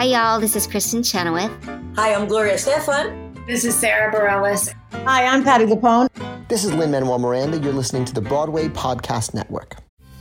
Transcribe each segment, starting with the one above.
Hi, y'all. This is Kristen Chenoweth. Hi, I'm Gloria Stefan. This is Sarah Bareilles. Hi, I'm Patti LuPone. This is Lin-Manuel Miranda. You're listening to the Broadway Podcast Network.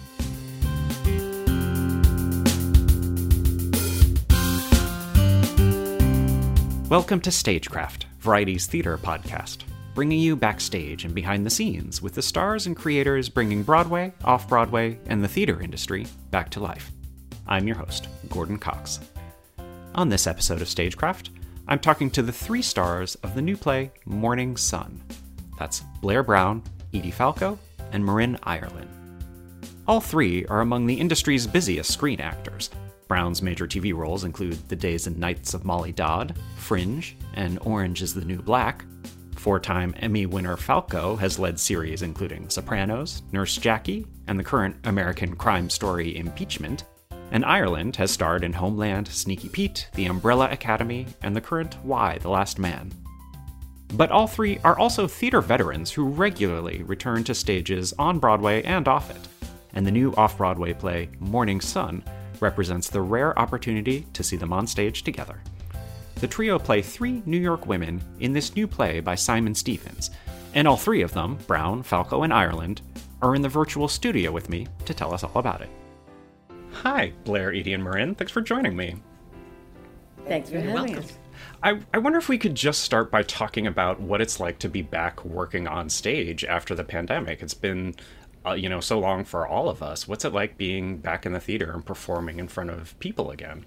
Welcome to Stagecraft, Variety's theater podcast, bringing you backstage and behind the scenes with the stars and creators bringing Broadway, off-Broadway, and the theater industry back to life. I'm your host, Gordon Cox. On this episode of Stagecraft, I'm talking to the three stars of the new play Morning Sun. That's Blair Brown, Edie Falco, and Marin Ireland. All three are among the industry's busiest screen actors. Brown's major TV roles include The Days and Nights of Molly Dodd, Fringe, and Orange is the New Black. Four-time Emmy winner Falco has led series including Sopranos, Nurse Jackie, and the current American crime story Impeachment. And Ireland has starred in Homeland, Sneaky Pete, The Umbrella Academy, and the current Why, the Last Man. But all three are also theater veterans who regularly return to stages on Broadway and off it. And the new off-Broadway play, Morning Sun, represents the rare opportunity to see them on stage together. The trio play three New York women in this new play by Simon Stephens, and all three of them, Brown, Falco, and Ireland, are in the virtual studio with me to tell us all about it. Hi, Blair, Edie, and Marin. Thanks for joining me. Thanks for having us. I wonder if we could just start by talking about what it's like to be back working on stage after the pandemic. It's been so long for all of us. What's it like being back in the theater and performing in front of people again?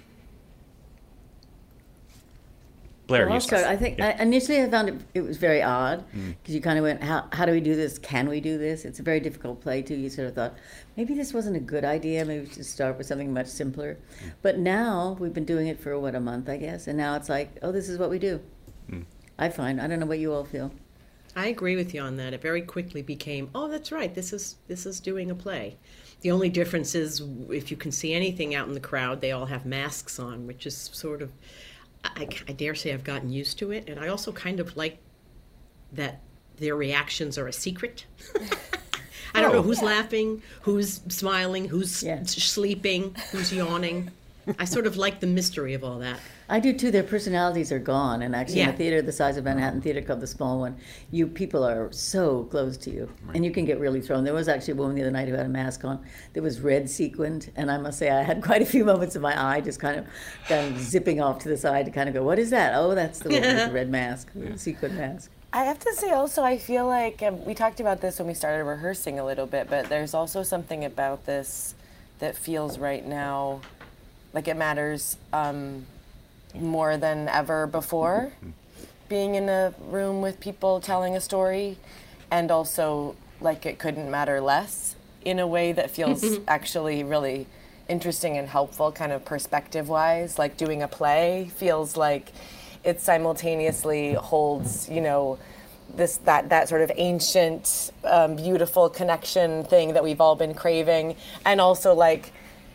Blair, I'll start. I think initially I found it was very odd because you kind of went, how do we do this? Can we do this? It's a very difficult play too. You sort of thought, maybe this wasn't a good idea. Maybe we should start with something much simpler. But now we've been doing it for, a month, I guess. And now it's like, oh, this is what we do. I don't know what you all feel. I agree with you on that. It very quickly became, oh, that's right, this is doing a play. The only difference is if you can see anything out in the crowd, they all have masks on, which is sort of, I dare say I've gotten used to it. And I also kind of like that their reactions are a secret. I don't know who's laughing, who's smiling, who's sleeping, who's yawning. I sort of like the mystery of all that. I do too. Their personalities are gone, and actually in a theater the size of Manhattan Theater Club, the small one, people are so close to you, and you can get really thrown. There was actually a woman the other night who had a mask on that was red sequined, and I must say I had quite a few moments of my eye just kind of zipping off to the side to kind of go, what is that? Oh, that's the woman with the red mask, the sequined mask. I have to say also, I feel like, we talked about this when we started rehearsing a little bit, but there's also something about this that feels right now like it matters more than ever before, being in a room with people telling a story, and also like it couldn't matter less in a way that feels actually really interesting and helpful, kind of perspective-wise. Like doing a play feels like it simultaneously holds, that sort of ancient, beautiful connection thing that we've all been craving, and also like,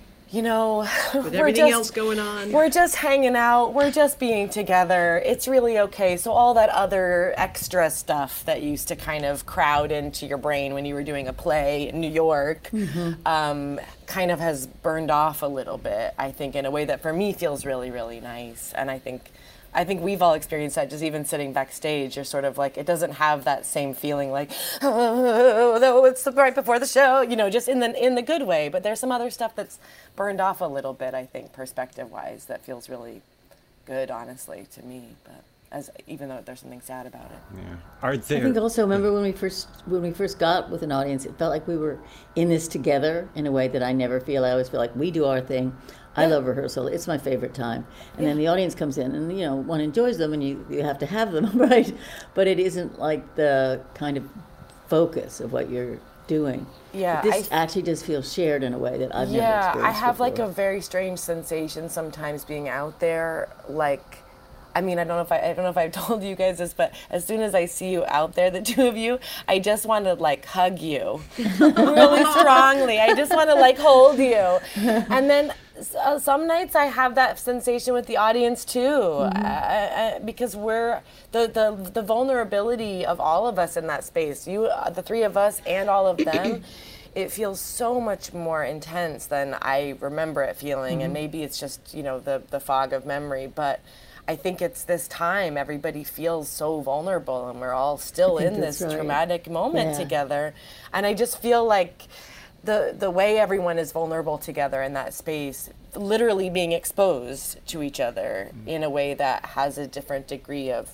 with everything else going on, we're just hanging out, we're just being together, it's really okay. So all that other extra stuff that used to kind of crowd into your brain when you were doing a play in New York kind of has burned off a little bit, I think, in a way that for me feels really, really nice. And I think we've all experienced that, just even sitting backstage. You're sort of like, it doesn't have that same feeling like, oh, it's right before the show, just in the good way. But there's some other stuff that's burned off a little bit, I think, perspective-wise, that feels really good, honestly, to me. But even though there's something sad about it. Yeah. I think also, remember when we first got with an audience, it felt like we were in this together in a way that I never feel. I always feel like we do our thing. I love rehearsal. It's my favorite time. And then the audience comes in and, one enjoys them and you have to have them, right? But it isn't like the kind of focus of what you're doing. Yeah. But this actually does feel shared in a way that I've never experienced I have before. like a very strange sensation sometimes being out there. Like, I don't know if I've told you guys this, but as soon as I see you out there, the two of you, I just want to like hug you really strongly. I just want to like hold you. And then some nights I have that sensation with the audience too, because we're the vulnerability of all of us in that space. The three of us and all of them, it feels so much more intense than I remember it feeling. And maybe it's just, the fog of memory, but I think it's this time everybody feels so vulnerable, and we're all still in this traumatic moment together. And I just feel like the way everyone is vulnerable together in that space, literally being exposed to each other in a way that has a different degree of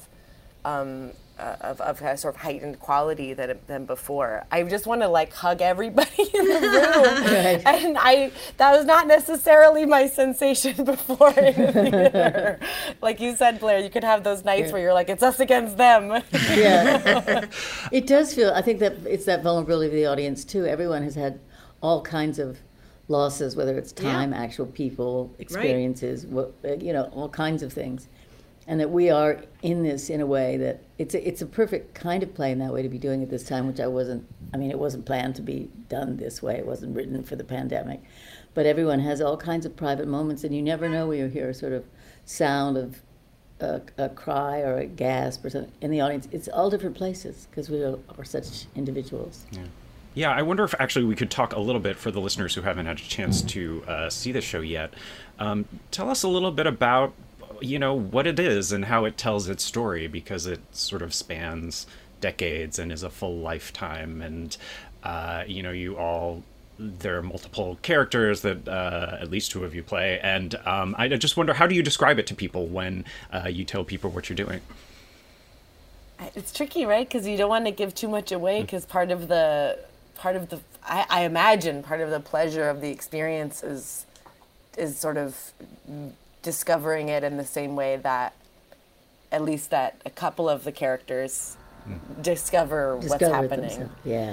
a sort of heightened quality than before. I just want to hug everybody in the room, and that was not necessarily my sensation before in the theater. Like you said, Blair, you could have those nights where you're like, it's us against them. Yeah, it does feel. I think that it's that vulnerability of the audience too. Everyone has had all kinds of losses, whether it's time, actual people, experiences, all kinds of things. And that we are in this in a way that it's a perfect kind of play in that way to be doing at this time, which it wasn't planned to be done this way. It wasn't written for the pandemic. But everyone has all kinds of private moments, and you never know when you hear a sort of sound of a cry or a gasp or something in the audience. It's all different places because we are such individuals. Yeah, I wonder if actually we could talk a little bit for the listeners who haven't had a chance to see the show yet. Tell us a little bit about what it is and how it tells its story, because it sort of spans decades and is a full lifetime. And, there are multiple characters that at least two of you play. And I just wonder, how do you describe it to people when you tell people what you're doing? It's tricky, right? Because you don't want to give too much away, because part of the I imagine part of the pleasure of the experience is sort of discovering it in the same way that at least that a couple of the characters discover what's happening.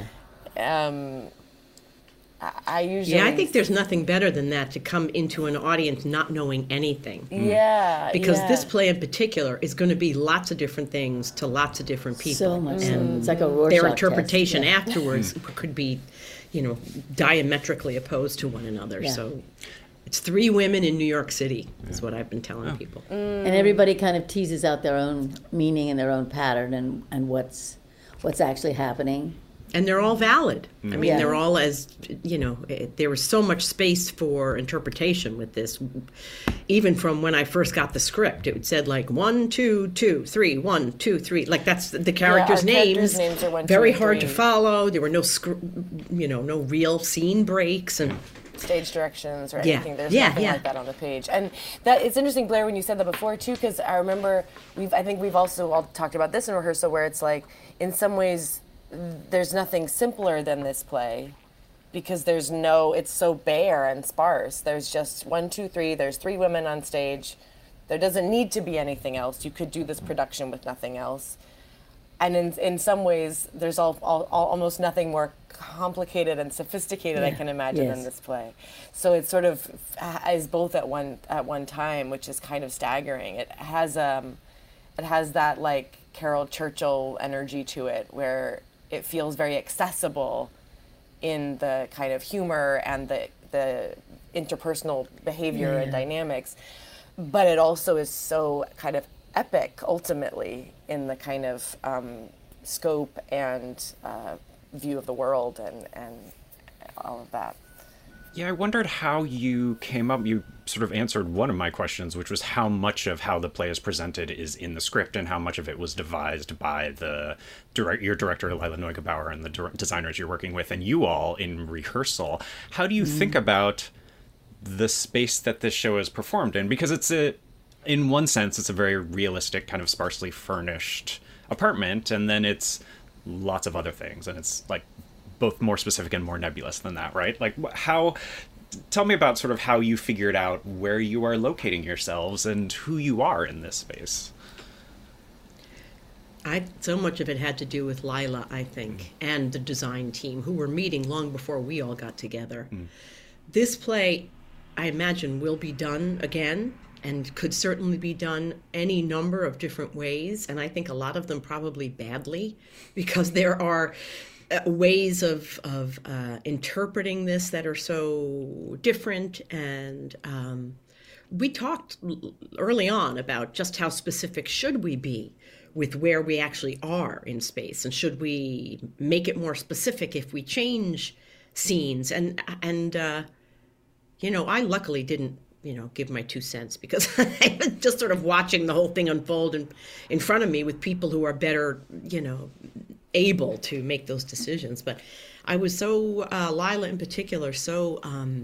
I think there's nothing better than that, to come into an audience not knowing anything. Because this play in particular is going to be lots of different things to lots of different people. So much. And it's like a Rorschach their interpretation test. afterwards could be, diametrically opposed to one another. So it's 3 women in New York City is what I've been telling people. And everybody kind of teases out their own meaning and their own pattern and what's actually happening. And they're all valid. I mean, they're all there was so much space for interpretation with this. Even from when I first got the script, it said 1, 2, 2, 3, 1, 2, 3. Like that's the characters' names. Names are 1, 2, very 3. hard to follow. There were no no real scene breaks and stage directions or anything. There's nothing like that on the page. And that it's interesting, Blair, when you said that before too, because I remember I think we've also all talked about this in rehearsal, where it's like in some ways there's nothing simpler than this play, because it's so bare and sparse. There's just 1, 2, 3. There's 3 women on stage. There doesn't need to be anything else. You could do this production with nothing else. And in some ways, there's almost nothing more complicated and sophisticated I can imagine than this play. So it sort of is both at one time, which is kind of staggering. It has that Carol Churchill energy to it, where it feels very accessible in the kind of humor and the interpersonal behavior and dynamics, but it also is so kind of epic ultimately in the kind of scope and view of the world and all of that. Yeah, I wondered how you came up. You sort of answered one of my questions, which was how much of how the play is presented is in the script and how much of it was devised by your director, Lila Neugebauer, and the designers you're working with, and you all in rehearsal. How do you think about the space that this show is performed in? Because in one sense, it's a very realistic, kind of sparsely furnished apartment, and then it's lots of other things, and it's both more specific and more nebulous than that, right? Tell me about sort of how you figured out where you are locating yourselves and who you are in this space. So much of it had to do with Lila, I think, and the design team, who were meeting long before we all got together. This play, I imagine, will be done again, and could certainly be done any number of different ways, and I think a lot of them probably badly, because there are ways of interpreting this that are so different. And we talked early on about just how specific should we be with where we actually are in space, and should we make it more specific if we change scenes. And I luckily didn't, give my 2 cents, because I was just sort of watching the whole thing unfold in front of me with people who are better, able to make those decisions. But I was so, Lila in particular, so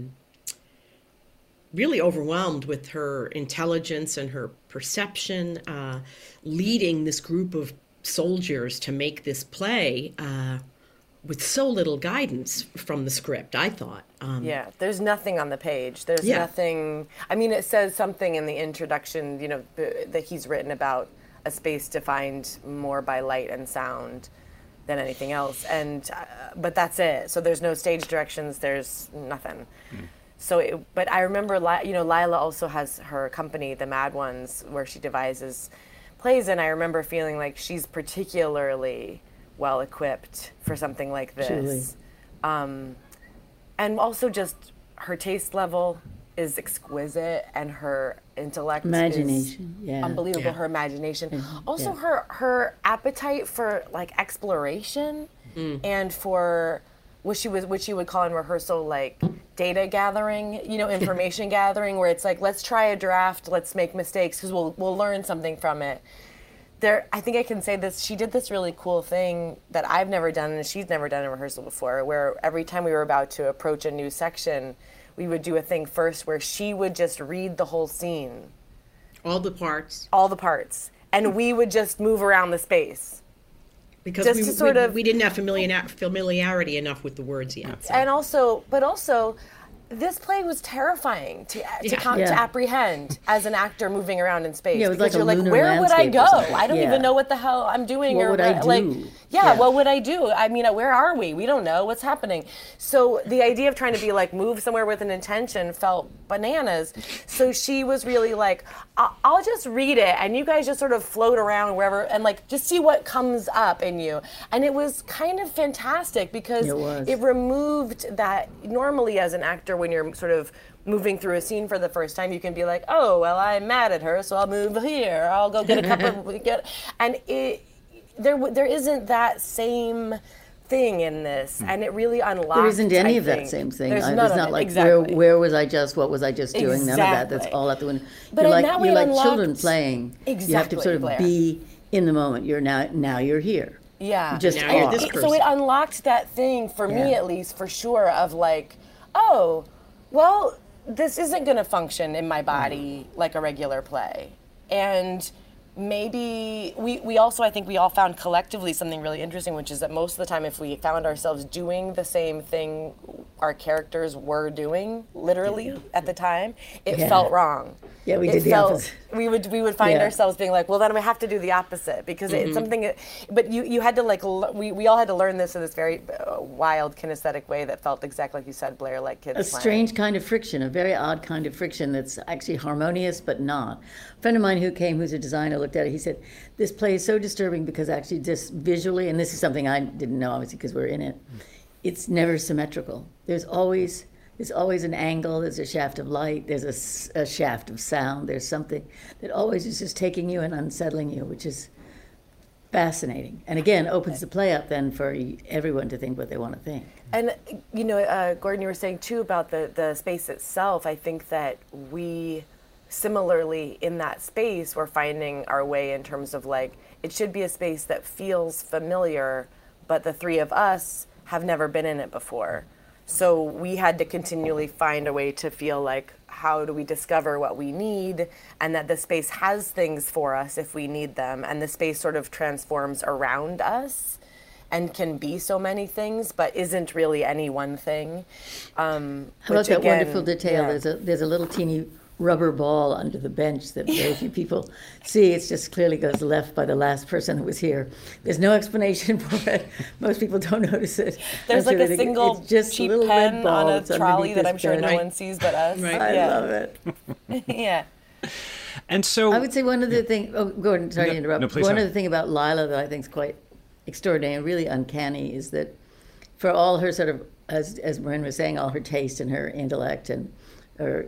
really overwhelmed with her intelligence and her perception, leading this group of soldiers to make this play with so little guidance from the script, I thought. There's nothing on the page. There's nothing. I mean, it says something in the introduction, that he's written about a space defined more by light and sound than anything else. And but that's it. So there's no stage directions. There's nothing. So, but I remember, Lila also has her company, the Mad Ones, where she devises plays, and I remember feeling like she's particularly well equipped for something like this. And also just her taste level is exquisite, and her intellect is unbelievable. Her imagination, also her appetite for like exploration and for what she would call in rehearsal like data gathering, information gathering, where it's like, let's try a draft, let's make mistakes because we'll learn something from it. I think I can say this, she did this really cool thing that I've never done and she's never done in rehearsal before, where every time we were about to approach a new section, we would do a thing first where she would just read the whole scene. All the parts. And we would just move around the space. Because we didn't have familiarity enough with the words yet. So. And also, this play was terrifying to apprehend as an actor moving around in space. Yeah, it was because like you're like, where would I go? I don't even know what the hell I'm doing. What would I do? What would I do? I mean, where are we? We don't know what's happening. So the idea of trying to be like, move somewhere with an intention felt bananas. So she was really like, I'll just read it and you guys just sort of float around wherever and like just see what comes up in you. And it was kind of fantastic because it removed that. Normally as an actor, when you're sort of moving through a scene for the first time, you can be like, oh, well, I'm mad at her, so I'll move here. I'll go get a cup of... And there isn't that same thing in this, and it really unlocked... There isn't any of that same thing. There's none of it. Like, exactly. where was I just, what was I just doing? Exactly. None of that. That's all out the window. But you're like children playing. Exactly, you have to sort of be in the moment. You're now you're here. Yeah. Now you're this person. So it unlocked that thing, for me at least, for sure, of like, oh, well, this isn't going to function in my body like a regular play. And maybe we also, I think we all found collectively something really interesting, which is that most of the time if we found ourselves doing the same thing our characters were doing, literally, at the time, it felt wrong. Yeah, we did the opposite. We would find ourselves being like, well, then we have to do the opposite because it's something. But you had to like we all had to learn this in this very wild kinesthetic way that felt exactly like you said, Blair, like kids. A strange kind of friction, a very odd kind of friction that's actually harmonious but not. A friend of mine who's a designer, looked at it. He said, "This play is so disturbing because actually just visually, and this is something I didn't know obviously because we're in it. It's never symmetrical. There's always an angle, there's a shaft of light, there's a shaft of sound, there's something that always is just taking you and unsettling you, which is fascinating. And again, opens the play up then for everyone to think what they want to think. And, Gordon, you were saying too about the space itself. I think that we, similarly in that space, we're finding our way in terms of like, it should be a space that feels familiar, but the three of us have never been in it before. So we had to continually find a way to feel like, how do we discover what we need, and that the space has things for us if we need them, and the space sort of transforms around us and can be so many things, but isn't really any one thing. How about that wonderful detail? Yeah. There's a little teeny rubber ball under the bench that very few people see. It just clearly goes left by the last person that was here. There's no explanation for it. Most people don't notice it. There's like a single cheap pen on a trolley that I'm sure no one sees but us. Right. I love it. Yeah. And so I would say one other thing. Oh, Gordon, sorry to interrupt. No, please. One other thing about Lila that I think is quite extraordinary and really uncanny is that for all her sort of, as Marin was saying, all her taste and her intellect and her,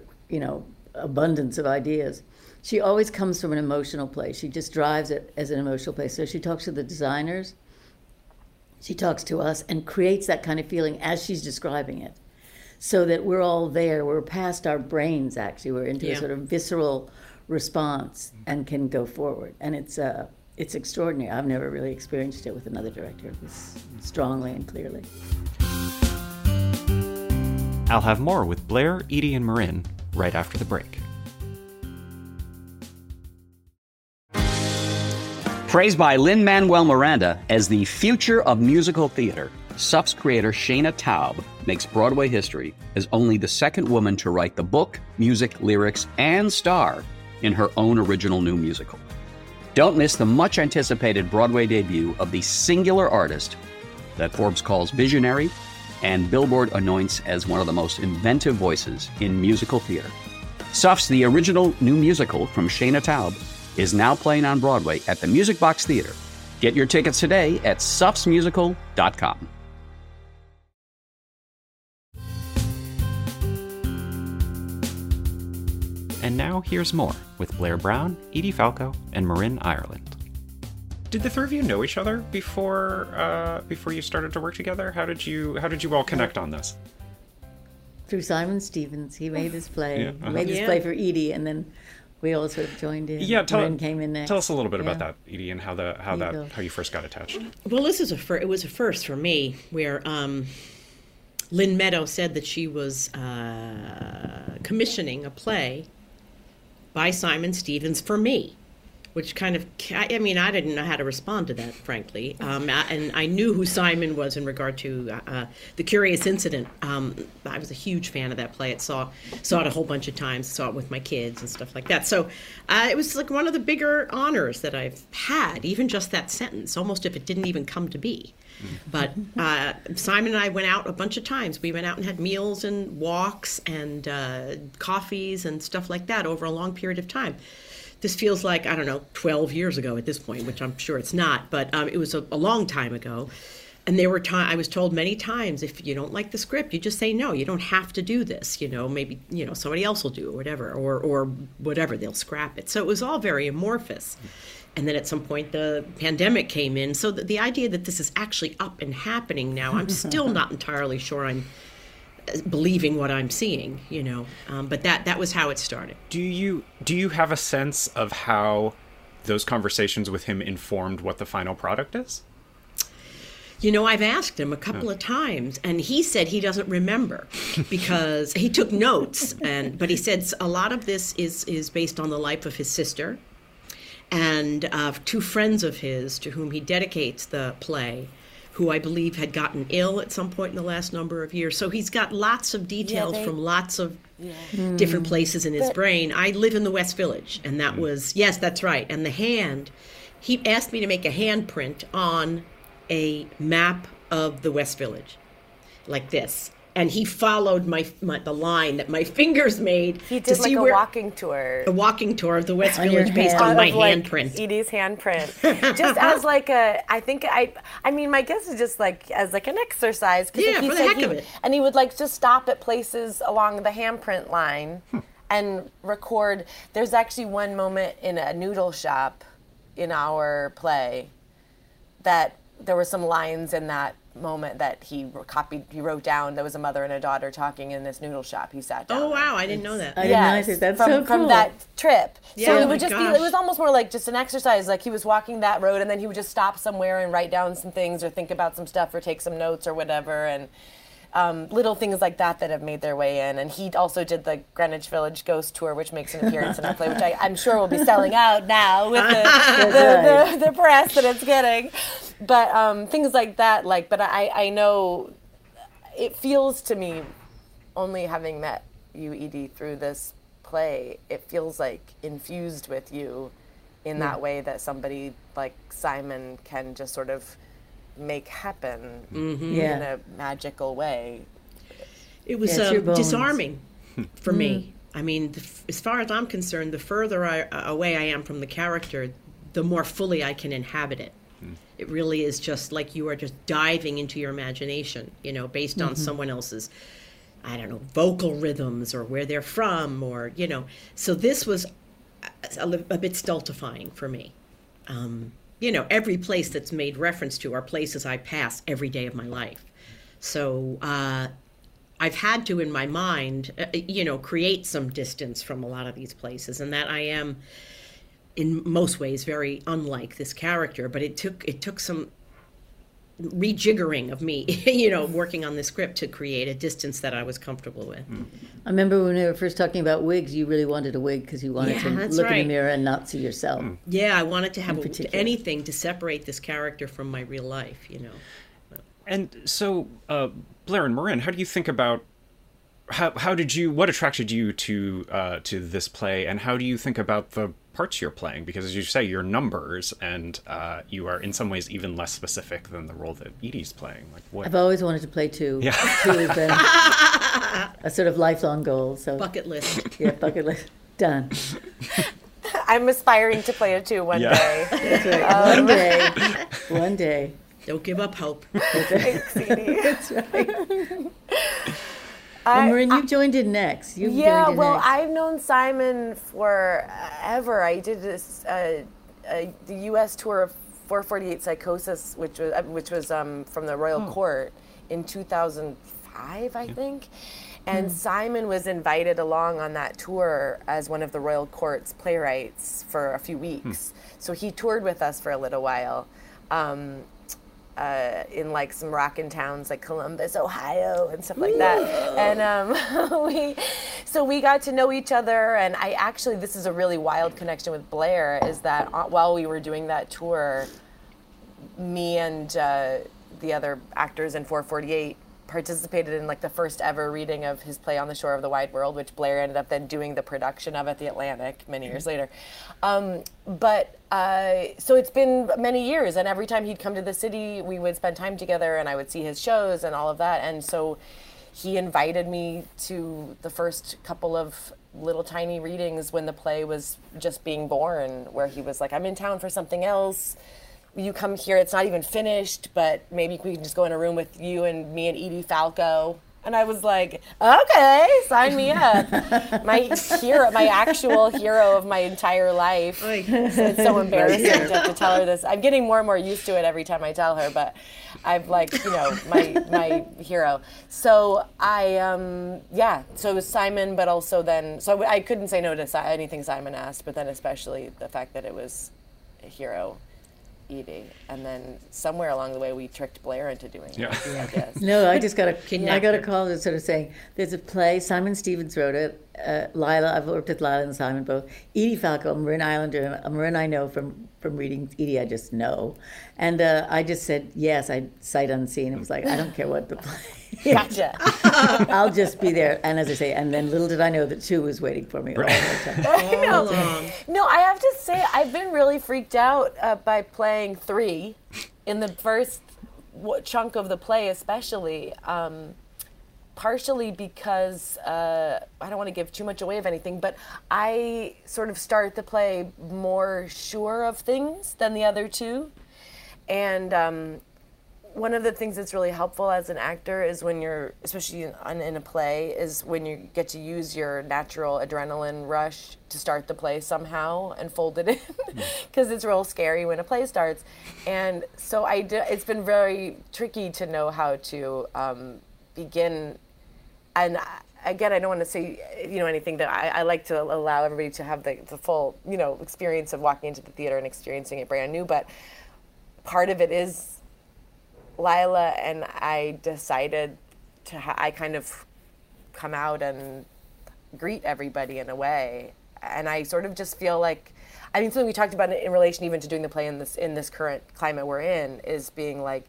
abundance of ideas, she always comes from an emotional place. She just drives it as an emotional place. So she talks to the designers She talks to us and creates that kind of feeling as she's describing it, so that we're all there. We're past our brains, actually. We're into a sort of visceral response and can go forward. And it's extraordinary. I've never really experienced it with another director this strongly and clearly. I'll have more with Blair, Edie, and Marin right after the break. Praised by Lin-Manuel Miranda as the future of musical theater, SUF's creator Shana Taub makes Broadway history as only the second woman to write the book, music, lyrics, and star in her own original new musical. Don't miss the much-anticipated Broadway debut of the singular artist that Forbes calls visionary and Billboard anoints as one of the most inventive voices in musical theater. SUF's The Original New Musical from Shana Taub is now playing on Broadway at the Music Box Theater. Get your tickets today at sufsmusical.com. And now here's more with Blair Brown, Edie Falco, and Marin Ireland. Did the three of you know each other before you started to work together? How did you all connect on this? Through Simon Stevens. He made this play. Yeah, He made this play for Edie, and then we all sort of joined in. Yeah, Marin came in next. Tell us a little bit about that, Edie, and how you first got attached. Well, this is it was a first for me, where Lynn Meadow said that she was commissioning a play by Simon Stevens for me, which kind of, I mean, I didn't know how to respond to that, frankly. And I knew who Simon was in regard to The Curious Incident. I was a huge fan of that play. Saw it a whole bunch of times, saw it with my kids and stuff like that. So it was like one of the bigger honors that I've had, even just that sentence, almost if it didn't even come to be. But Simon and I went out a bunch of times. We went out and had meals and walks and coffees and stuff like that over a long period of time. This feels like, 12 years ago at this point, which I'm sure it's not, but it was a long time ago. And there were I was told many times, if you don't like the script, you just say no. You don't have to do this. Maybe somebody else will do it, or whatever, or whatever. They'll scrap it. So it was all very amorphous. And then at some point the pandemic came in. So the idea that this is actually up and happening now, I'm still not entirely sure I'm believing what I'm seeing, but that was how it started. Do you have a sense of how those conversations with him informed what the final product is? I've asked him a couple of times, and he said he doesn't remember because he took notes, but he said a lot of this is based on the life of his sister and two friends of his to whom he dedicates the play, who I believe had gotten ill at some point in the last number of years. So he's got lots of details from lots of different places in his brain. I live in the West Village, and that was, yes, that's right. And the hand, he asked me to make a handprint on a map of the West Village, like this. And he followed the line that my fingers made. He did like a walking tour. A walking tour of the West Village based on my handprint. Edie's handprint. Just as like my guess is just like as like an exercise. Yeah, for the heck of it. And he would like just stop at places along the handprint line and record. There's actually one moment in a noodle shop in our play that there were some lines in that moment that he wrote down. There was a mother and a daughter talking in this noodle shop. He sat down. Oh wow, I didn't know that. I didn't know that. That's so cool. From that trip. Yeah, so it would just be, it was almost more like just an exercise. Like he was walking that road and then he would just stop somewhere and write down some things or think about some stuff or take some notes or whatever. And little things like that have made their way in. And he also did the Greenwich Village Ghost Tour, which makes an appearance in our play, which I'm sure will be selling out now with the press that it's getting. But things like that, but I know it feels to me, only having met you, Edie, through this play, it feels like infused with you in that way that somebody like Simon can just sort of make happen in a magical way. It was disarming for me. I mean, as far as I'm concerned, the further away I am from the character, the more fully I can inhabit it. It really is just like you are just diving into your imagination, based on someone else's, vocal rhythms or where they're from So this was a bit stultifying for me. every place that's made reference to are places I pass every day of my life. So I've had to, in my mind, create some distance from a lot of these places, and that I am, in most ways, very unlike this character. But it took some rejiggering of me, working on the script to create a distance that I was comfortable with. I remember when we were first talking about wigs, you really wanted a wig because you wanted to look in the mirror and not see yourself. Yeah, I wanted to have anything to separate this character from my real life, And so, Blair and Marin, how do you think about what attracted you to this play, and how do you think about the parts you're playing? Because as you say, you're numbers, and you are in some ways even less specific than the role that Edie's playing. I've always wanted to play two. Yeah. Two has been a sort of lifelong goal. So bucket list. Yeah, bucket list. Done. I'm aspiring to play a 2 one day. That's right. One day. Don't give up hope. Thanks, Edie. That's right. Marin, you joined in next. I've known Simon forever. I did this the U.S. tour of 448 Psychosis, which was from the Royal Court in 2005, I think. And Simon was invited along on that tour as one of the Royal Court's playwrights for a few weeks. So he toured with us for a little while. In like some rockin' towns like Columbus, Ohio, and stuff like that. And we got to know each other. And this is a really wild connection with Blair, is that while we were doing that tour, me and the other actors in 448 participated in like the first ever reading of his play On the Shore of the Wide World, which Blair ended up then doing the production of at the Atlantic many years later. So it's been many years, and every time he'd come to the city, we would spend time together, and I would see his shows and all of that. And so he invited me to the first couple of little tiny readings when the play was just being born, where he was like, I'm in town for something else. You come here, it's not even finished, but maybe we can just go in a room with you and me and Edie Falco. And I was like, okay, sign me up. My actual hero of my entire life. So it's so embarrassing to have to tell her this. I'm getting more and more used to it every time I tell her, but I've my hero. So so it was Simon, but also then, so I couldn't say no to anything Simon asked, but then especially the fact that it was a hero. Edie, and then somewhere along the way we tricked Blair into doing it. I guess. No, I just got a call that's sort of saying there's a play. Simon Stevens wrote it. Lila, I've worked with Lila and Simon both. Edie Falco, Marin Islander. Marin I know from reading. Edie I just know, and I just said yes. I sight unseen. It was like I don't care what the play. Gotcha. I'll just be there. And as I say, and then little did I know that 2 was waiting for me all the time. No, I have to say, I've been really freaked out by playing 3 in the first chunk of the play, especially. Partially because, I don't want to give too much away of anything, but I sort of start the play more sure of things than the other 2. And one of the things that's really helpful as an actor is when you're, especially in a play, is when you get to use your natural adrenaline rush to start the play somehow and fold it in, because it's real scary when a play starts. And so it's been very tricky to know how to begin. And again, I don't want to say anything that I like to allow everybody to have the full experience of walking into the theater and experiencing it brand new. But part of it is Lila and I decided I kind of come out and greet everybody in a way, and I sort of just feel like, something we talked about in relation even to doing the play in this current climate we're in is being like,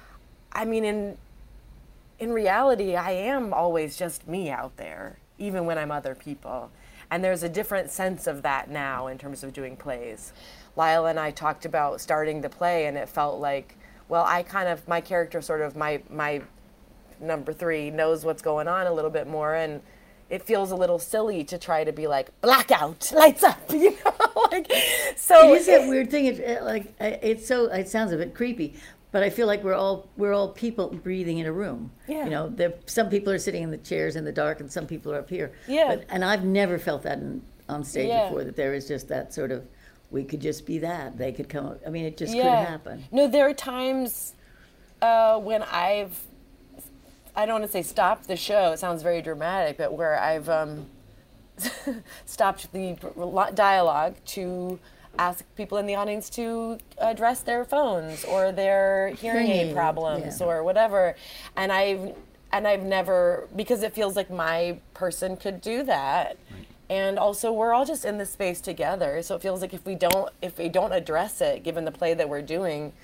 in reality, I am always just me out there, even when I'm other people, and there's a different sense of that now in terms of doing plays. Lila and I talked about starting the play, and it felt like, well, my character sort of, my number 3 knows what's going on a little bit more, and it feels a little silly to try to be like, blackout, lights up, So it is that weird thing. It sounds a bit creepy, but I feel like we're all people breathing in a room. Yeah. Some people are sitting in the chairs in the dark, and some people are up here. Yeah. And I've never felt that on stage before. That there is just that sort of we could just be that. They could come up. I mean, it just could happen. No, there are times when I don't want to say stopped the show. It sounds very dramatic, but where I've stopped the dialogue to ask people in the audience to address their phones or their hearing aid problems or whatever. And I've never, because it feels like my person could do that. Right. And also we're all just in this space together. So it feels like if we don't address it, given the play that we're doing,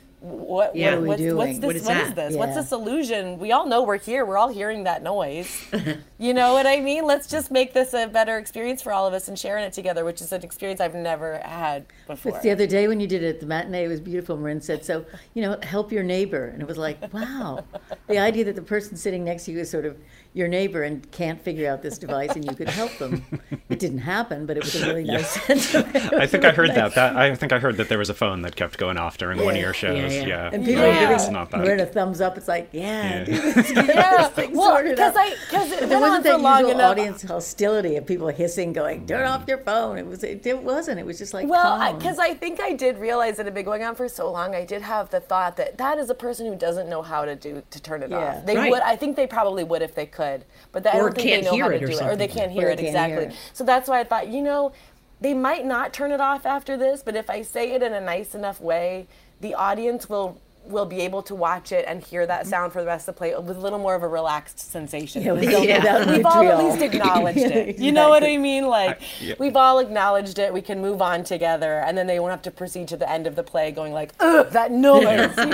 what is this? Yeah. What's this illusion? We all know we're here. We're all hearing that noise. You know what I mean? Let's just make this a better experience for all of us and sharing it together, which is an experience I've never had before. But the other day when you did it at the matinee, it was beautiful. Marin said, so, help your neighbor. And it was like, wow. The idea that the person sitting next to you is sort of your neighbor and can't figure out this device and you could help them. It didn't happen, but it was a really nice sentiment. I think I heard that. I think I heard that there was a phone that kept going off during one of your shows. Yeah. And people are giving Marin a thumbs up. It's like, do this, get this thing sorted out. But there wasn't that usual audience hostility of people hissing, going, turn off your phone. It wasn't. It was just like, because I think I did realize that it had been going on for so long. I did have the thought that is a person who doesn't know how to turn it off. They would. I think they probably would if they could, but I don't think they know how to do it, or they can't hear it exactly. So that's why I thought, they might not turn it off after this, but if I say it in a nice enough way, the audience will be able to watch it and hear that sound for the rest of the play with a little more of a relaxed sensation. Yeah, we've all at least acknowledged it. Exactly. You know what I mean? We've all acknowledged it. We can move on together, and then they won't have to proceed to the end of the play going like, ugh, that noise.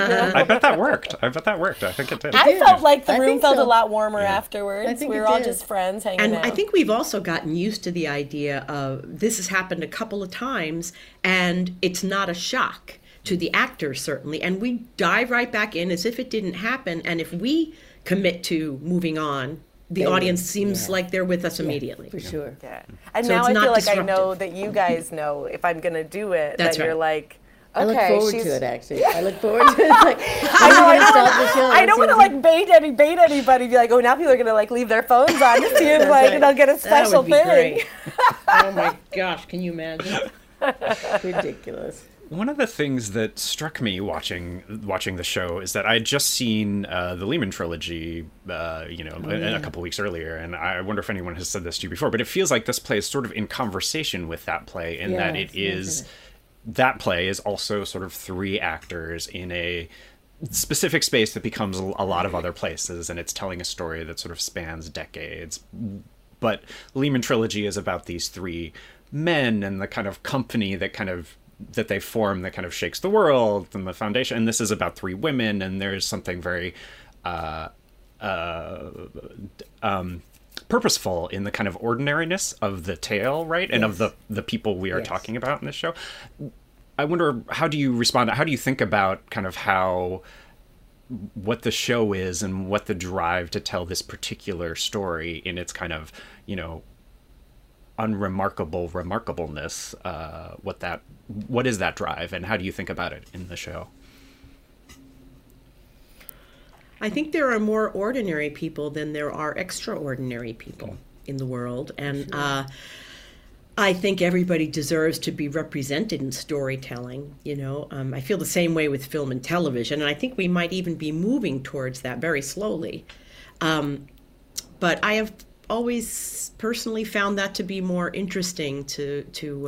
I bet that worked. I think it did. I felt like the room felt a lot warmer afterwards. We were all just friends hanging out. And I think we've also gotten used to the idea of this has happened a couple of times, and it's not a shock to the actors, certainly, and we dive right back in as if it didn't happen. And if we commit to moving on, the audience seems like they're with us immediately. For sure. Yeah. And so now I feel like disruptive. I know that you guys know if I'm going to do it, That's that right. You're like, okay, I look forward to it, actually. I look forward to it. Like, I don't want to bait anybody. Be like, oh, now people are going to leave their phones on to see if and they'll get a special thing. Great. Oh my gosh, can you imagine? Ridiculous. One of the things that struck me watching the show is that I had just seen the Lehman trilogy, a couple weeks earlier, and I wonder if anyone has said this to you before, but it feels like this play is sort of in conversation with that play, in that it is that play is also sort of three actors in a specific space that becomes a lot of other places, and it's telling a story that sort of spans decades. But Lehman trilogy is about these three men and the kind of company that they form that kind of shakes the world and the foundation. And this is about three women, and there's something very purposeful in the kind of ordinariness of the tale, right? And of the people we are talking about in this show. I wonder, how do you respond? How do you think about kind of what the show is and what the drive to tell this particular story in its kind of, remarkableness, what is that drive, and how do you think about it in the show? I think there are more ordinary people than there are extraordinary people in the world, and I think everybody deserves to be represented in storytelling. I feel the same way with film and television, and I think we might even be moving towards that very slowly. But I have always personally found that to be more interesting to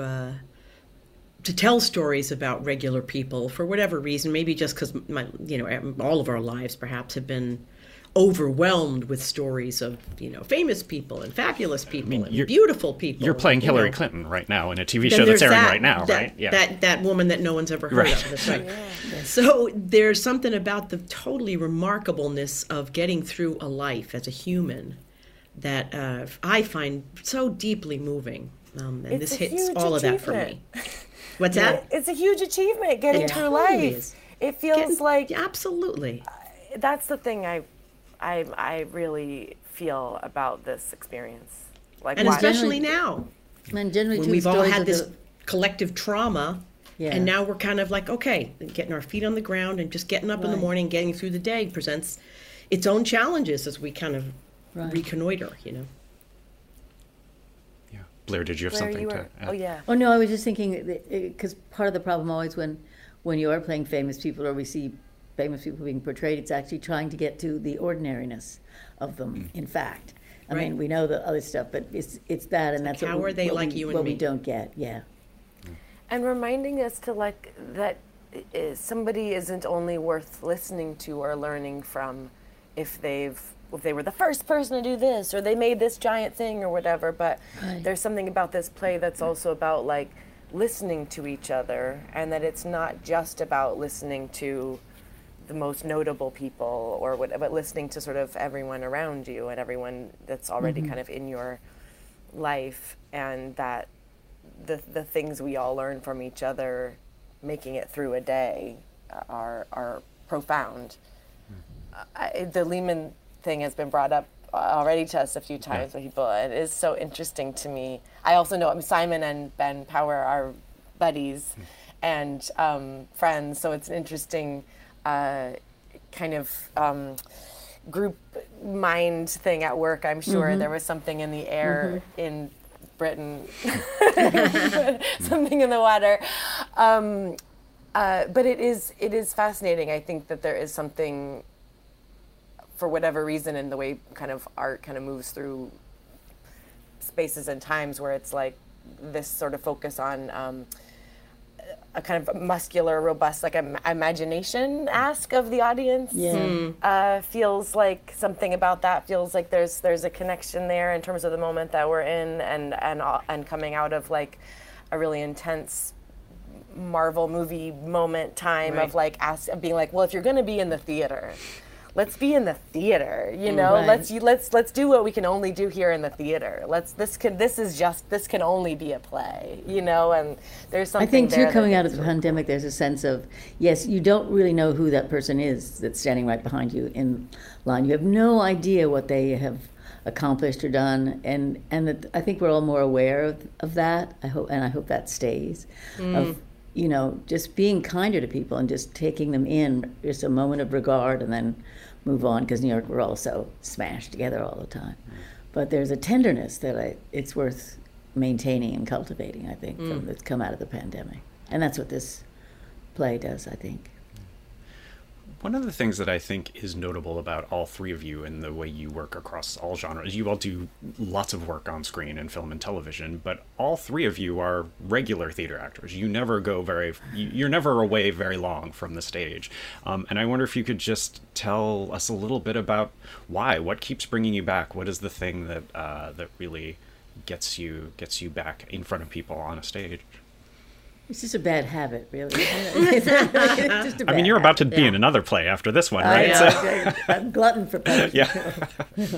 tell stories about regular people for whatever reason. Maybe just because all of our lives perhaps have been overwhelmed with stories of famous people and fabulous people and beautiful people. You're playing Hillary Clinton right now in a TV show that's airing right now, right? Yeah. That woman that no one's ever heard of. That's right. Yeah. So there's something about the totally remarkableness of getting through a life as a human that I find so deeply moving, and this hits all of that for me. What's that? It's a huge achievement getting through life. It feels like absolutely. That's the thing I really feel about this experience. And especially now, when we've all had this collective trauma, and now we're kind of like, okay, getting our feet on the ground and just getting up in the morning, getting through the day presents its own challenges as we kind of reconnoiter, Yeah. Blair, did you have Blair, something to add? Oh, yeah. Oh, no, I was just thinking, because part of the problem always when you are playing famous people or we see famous people being portrayed, it's actually trying to get to the ordinariness of them, in fact. I mean, we know the other stuff, but it's that, and that's how are they like you and what me? we don't get, yeah. And reminding us to like that somebody isn't only worth listening to or learning from if they were the first person to do this or they made this giant thing or whatever, but there's something about this play that's also about like listening to each other, and that it's not just about listening to the most notable people or whatever, but listening to sort of everyone around you and everyone that's already kind of in your life, and that the things we all learn from each other making it through a day are profound. The Lehman thing has been brought up already to us a few times by people. It is so interesting to me. I also know Simon and Ben Power are buddies and friends, so it's an interesting kind of group mind thing at work. I'm sure there was something in the air in Britain, something in the water. But it is fascinating. I think that there is something, for whatever reason, in the way kind of art kind of moves through spaces and times, where it's like this sort of focus on a kind of muscular, robust, like imagination ask of the audience. Feels like something about that feels like there's a connection there in terms of the moment that we're in, and coming out of like a really intense Marvel movie moment time of like being like, well, if you're going to be in the theater, let's be in the theater, you know. Let's do what we can only do here in the theater. This can only be a play, you know. And there's something. I think too, coming out of the pandemic, there's a sense of, yes, you don't really know who that person is that's standing right behind you in line. You have no idea what they have accomplished or done, and that I think we're all more aware of that. I hope that stays. Of, you know, just being kinder to people and just taking them in, just a moment of regard, and then move on, because New York, we're all so smashed together all the time. But there's a tenderness that it's worth maintaining and cultivating, I think, that's come out of the pandemic. And that's what this play does, I think. One of the things that I think is notable about all three of you and the way you work across all genres, you all do lots of work on screen and film and television, but all three of you are regular theater actors. You never you're never away very long from the stage. And I wonder if you could just tell us a little bit about why, what keeps bringing you back? What is the thing that really gets you back in front of people on a stage? It's just a bad habit, really. It's just a bad you're about to be in another play after this one, right? I'm a glutton for punishment. Yeah.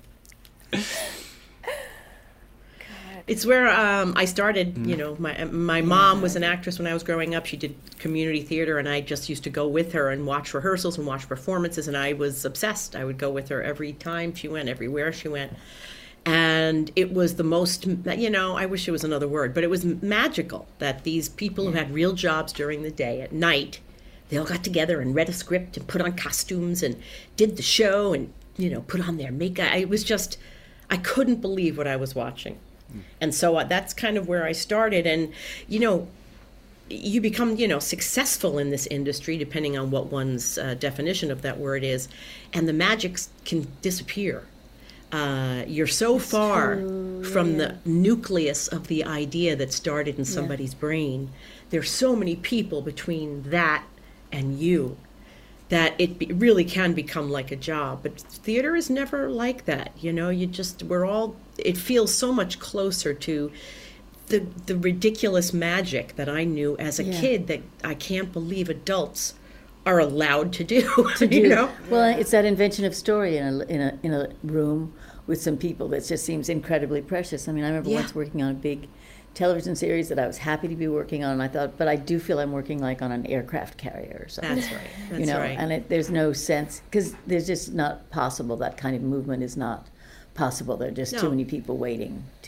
It's where I started. You know, my mom was an actress when I was growing up. She did community theater, and I just used to go with her and watch rehearsals and watch performances, and I was obsessed. I would go with her every time she went, everywhere she went. And it was the most, you know, I wish it was another word, but it was magical that these people who had real jobs during the day, at night, they all got together and read a script and put on costumes and did the show and, you know, put on their makeup. It was just, I couldn't believe what I was watching. And so that's kind of where I started. And, you know, you become, you know, successful in this industry, depending on what one's definition of that word is, and the magic can disappear. You're so far from the nucleus of the idea that started in somebody's brain. There's so many people between that and you that it really can become like a job. But theater is never like that. You know, it feels so much closer to the ridiculous magic that I knew as a kid that I can't believe adults are allowed to do. You know? Well, it's that invention of story in a room with some people that just seems incredibly precious. I mean, I remember once working on a big television series that I was happy to be working on, and I thought, but I do feel I'm working like on an aircraft carrier or something. That's right. That's you know, right. And there's no sense, because there's just not possible. That kind of movement is not possible. There are just too many people waiting to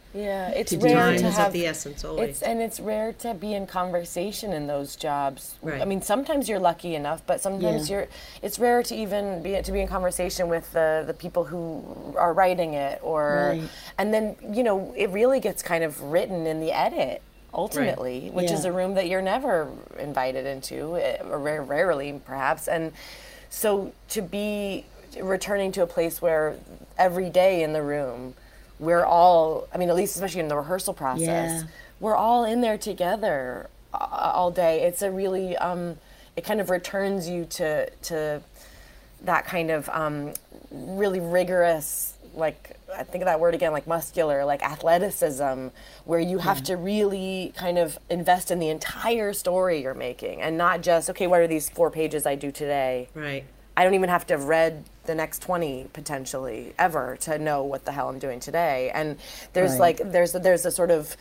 Yeah, it's do rare Time to is have of the essence always. it's rare to be in conversation in those jobs. Right. I mean, sometimes you're lucky enough, but sometimes it's rare to even be in conversation with the people who are writing it, or Right. and then it really gets kind of written in the edit ultimately, which is Yeah. a room that you're never invited into, or rarely perhaps, and so to be returning to a place where every day in the room we're all, I mean, at least especially in the rehearsal process, Yeah. we're all in there together all day. It's a really, it kind of returns you to that kind of really rigorous, like, I think of that word again, like muscular, like athleticism, where you have to really kind of invest in the entire story you're making, and not just, okay, what are these 4 pages I do today? Right. I don't even have to have read the next 20 potentially ever to know what the hell I'm doing today. And there's Right. there's a sort of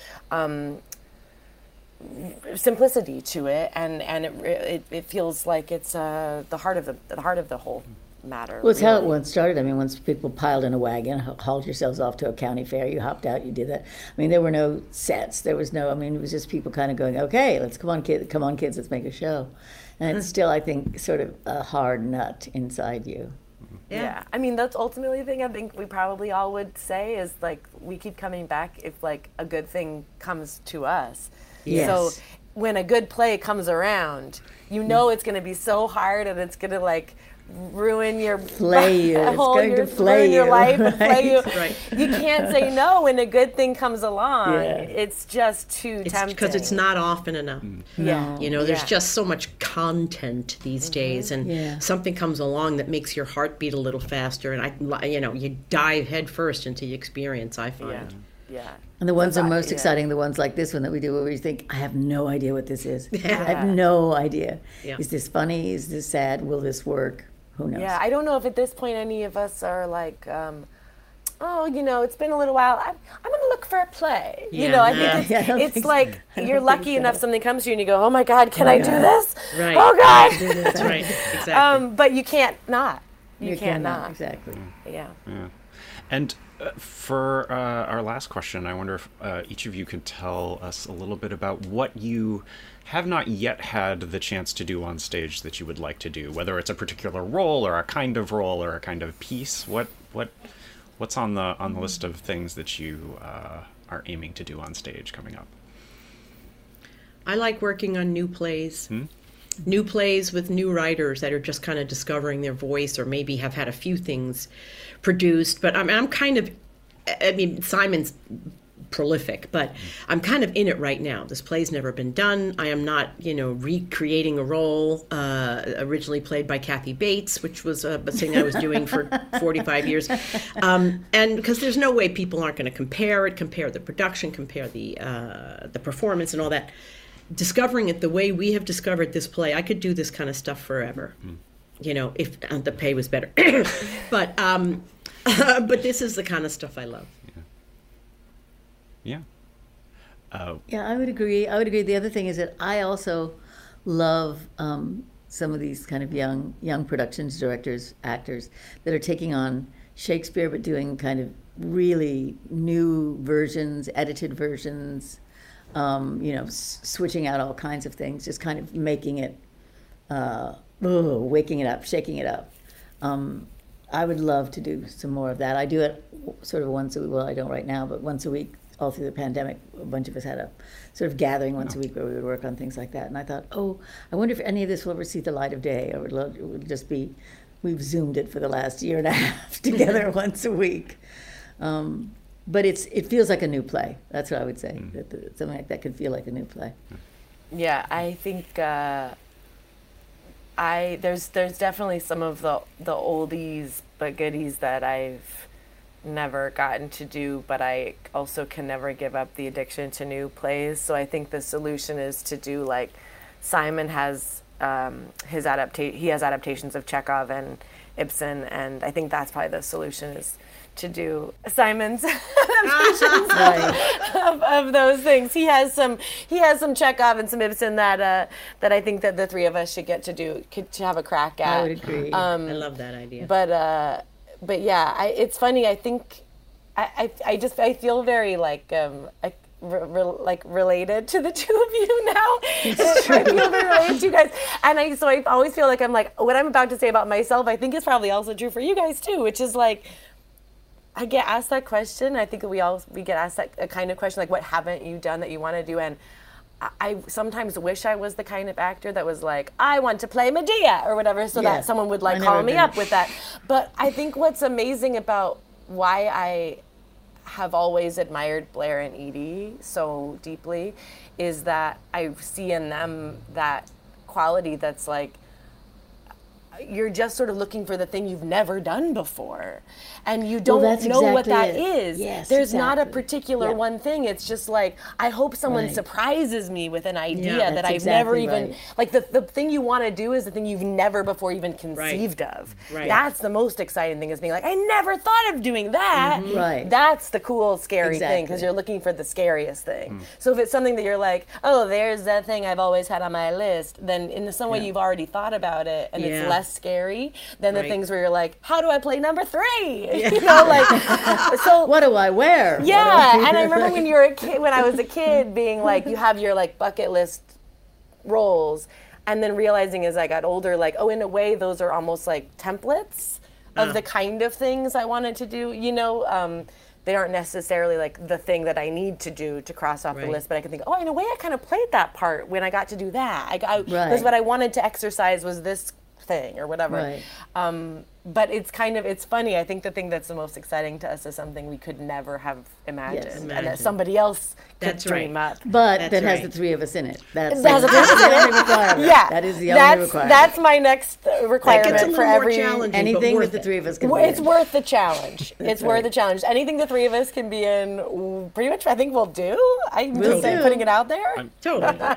simplicity to it, and it feels like it's the heart of the whole matter. Well, it's how it really. once started. I mean, once people piled in a wagon, hauled yourselves off to a county fair, you hopped out, you did that. I mean, there were no sets. There was no, I mean, it was just people kind of going, okay, let's come on, kids, let's make a show. And it's still, I think, sort of a hard nut inside you. Yeah, I mean, that's ultimately the thing I think we probably all would say is, like, we keep coming back if, like, a good thing comes to us. Yes. So when a good play comes around, you know it's going to be so hard, and it's going to, like, ruin your Flay you. It's going to flay ruin your you, life and flay you. Right. You can't say no when a good thing comes along. Yeah. It's just too tempting. Because it's not often enough. Yeah. You know, there's Yeah. just so much content these days, and Yeah. something comes along that makes your heart beat a little faster, and you dive headfirst into the experience, I find. Yeah. And the ones that are Exactly, most yeah. exciting, the ones like this one that we do, where you think, I have no idea what this is. I have no idea. Yeah. Is this funny? Is this sad? Will this work? Who knows? Yeah, I don't know if at this point any of us are like, it's been a little while. I'm going to look for a play. Yeah, I nah. think Yeah, I don't it's think so. like I don't you're think lucky so. enough something comes to you and you go, oh my God, can I do this? Right. Oh God. That's right. Exactly. But you can't not. You can't cannot, not. Exactly. Yeah. And for our last question, I wonder if each of you could tell us a little bit about what you have not yet had the chance to do on stage that you would like to do, whether it's a particular role or a kind of role or a kind of piece. What's on the list of things that you are aiming to do on stage coming up? I like working on new plays. New plays with new writers that are just kind of discovering their voice, or maybe have had a few things produced. But I'm kind of, I mean, Simon's prolific, but I'm kind of in it right now. This play's never been done. I am not, recreating a role originally played by Kathy Bates, which was a thing I was doing for 45 years. And because there's no way people aren't going to compare the production, compare the performance and all that. Discovering it the way we have discovered this play, I could do this kind of stuff forever. If the pay was better. But this is the kind of stuff I love. Yeah. Yeah, I would agree. The other thing is that I also love some of these kind of young productions, directors, actors that are taking on Shakespeare but doing kind of really new versions, edited versions, switching out all kinds of things, just kind of making it, waking it up, shaking it up. I would love to do some more of that. I do it sort of once a week. Well, I don't right now, but once a week. All through the pandemic, a bunch of us had a sort of gathering once a week where we would work on things like that. And I thought, I wonder if any of this will ever see the light of day, or it would just be, we've Zoomed it for the last year and a half together once a week. But it feels like a new play. That's what I would say. Something like that could feel like a new play. Yeah, I think there's definitely some of the oldies but goodies that I've never gotten to do, but I also can never give up the addiction to new plays. So I think the solution is to do, like, Simon has he has adaptations of Chekhov and Ibsen, and I think that's probably the solution, is to do Simon's adaptations of those things. He has some Chekhov and some Ibsen that I think that the three of us should get to do, to have a crack at. I would agree. I love that idea. But yeah, it's funny. I think I feel very like related to the two of you now. I feel very related to you guys, and I always feel like I'm like, what I'm about to say about myself, I think is probably also true for you guys too, which is like, I get asked that question. I think we get asked that kind of question, like, what haven't you done that you want to do? And I sometimes wish I was the kind of actor that was like, I want to play Medea or whatever, so that someone would like call me up with that. But I think what's amazing about why I have always admired Blair and Edie so deeply is that I see in them that quality that's like, you're just sort of looking for the thing you've never done before, and you don't know what that is. Yes, there's not a particular one thing. It's just like, I hope someone surprises me with an idea that I've never even, like the thing you want to do is the thing you've never before even conceived of. Right. That's the most exciting thing, is being like, I never thought of doing that. Mm-hmm. Right. That's the cool, scary thing, because you're looking for the scariest thing. So if it's something that you're like, oh, there's that thing I've always had on my list, then in some way you've already thought about it, and it's less scary than the things where you're like, how do I play number 3? You know, like, so what do I wear? Yeah, and I remember when you were a kid, when I was a kid, being like, you have your like bucket list roles, and then realizing as I got older, like, oh, in a way, those are almost like templates of the kind of things I wanted to do. You know, they aren't necessarily like the thing that I need to do to cross off the list, but I can think, oh, in a way, I kind of played that part when I got to do that. Because what I wanted to exercise was this thing or whatever. But it's funny. I think the thing that's the most exciting to us is something we could never have imagined, and that somebody else could dream up. But that has the 3 of us in it. That's the only requirement. Yeah, that is the only requirement. That's my next requirement for every anything that the 3 of us can. It's worth the challenge. It's worth the challenge. Anything the 3 of us can be in, pretty much, I think we'll do. I'm just putting it out there. Totally. Well,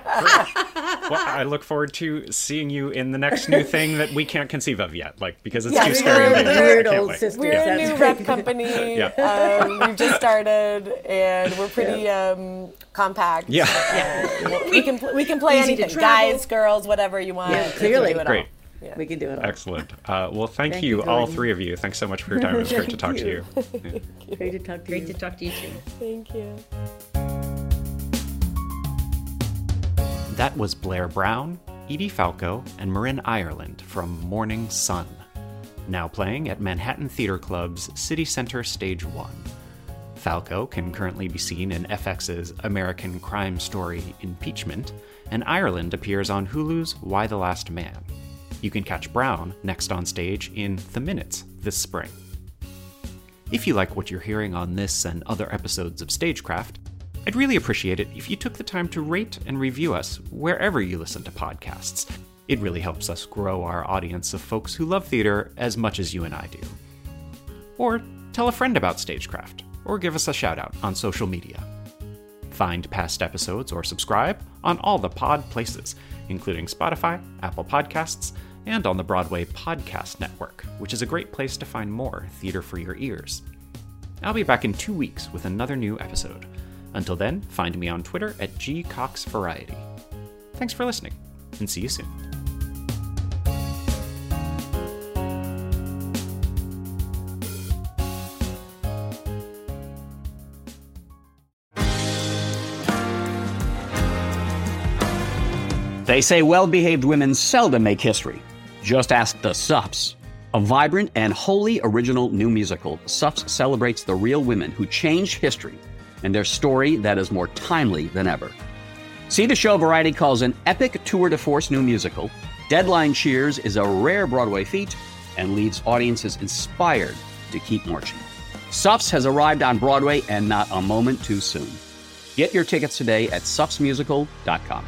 I look forward to seeing you in the next new thing that we can't conceive of yet, like, because it's too scary. Weird old sisters. We're a new rep company. We've just started, and we're pretty compact. We can play anything. Guys, girls, whatever you want. Yeah, clearly. Great. Yeah. We can do it all. Excellent. Well, thank you, all 3 of you. Thanks so much for your time. It was great to talk to you. Great to talk to you. Great to talk to you too. Thank you. That was Blair Brown, Edie Falco, and Marin Ireland from Morning Sun. Now playing at Manhattan Theatre Club's City Center Stage 1. Falco can currently be seen in FX's American crime story Impeachment, and Ireland appears on Hulu's Why the Last Man. You can catch Brown next on stage in The Minutes this spring. If you like what you're hearing on this and other episodes of Stagecraft, I'd really appreciate it if you took the time to rate and review us wherever you listen to podcasts. It really helps us grow our audience of folks who love theater as much as you and I do. Or tell a friend about Stagecraft, or give us a shout out on social media. Find past episodes or subscribe on all the pod places, including Spotify, Apple Podcasts, and on the Broadway Podcast Network, which is a great place to find more theater for your ears. I'll be back in 2 weeks with another new episode. Until then, find me on Twitter at GCoxVariety. Thanks for listening, and see you soon. They say well-behaved women seldom make history. Just ask the Sups. A vibrant and wholly original new musical, Sups celebrates the real women who changed history and their story that is more timely than ever. See the show Variety calls an epic tour de force new musical. Deadline cheers is a rare Broadway feat and leaves audiences inspired to keep marching. Sups has arrived on Broadway, and not a moment too soon. Get your tickets today at supsmusical.com.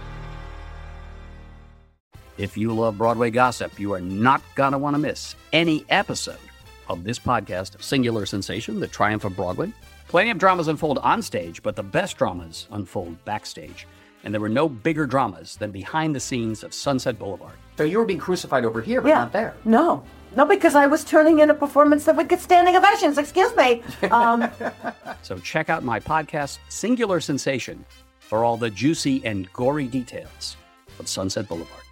If you love Broadway gossip, you are not going to want to miss any episode of this podcast of Singular Sensation, The Triumph of Broadway. Plenty of dramas unfold on stage, but the best dramas unfold backstage. And there were no bigger dramas than behind the scenes of Sunset Boulevard. So you were being crucified over here, but not there. No, because I was turning in a performance that would get standing ovations. Excuse me. So check out my podcast, Singular Sensation, for all the juicy and gory details of Sunset Boulevard.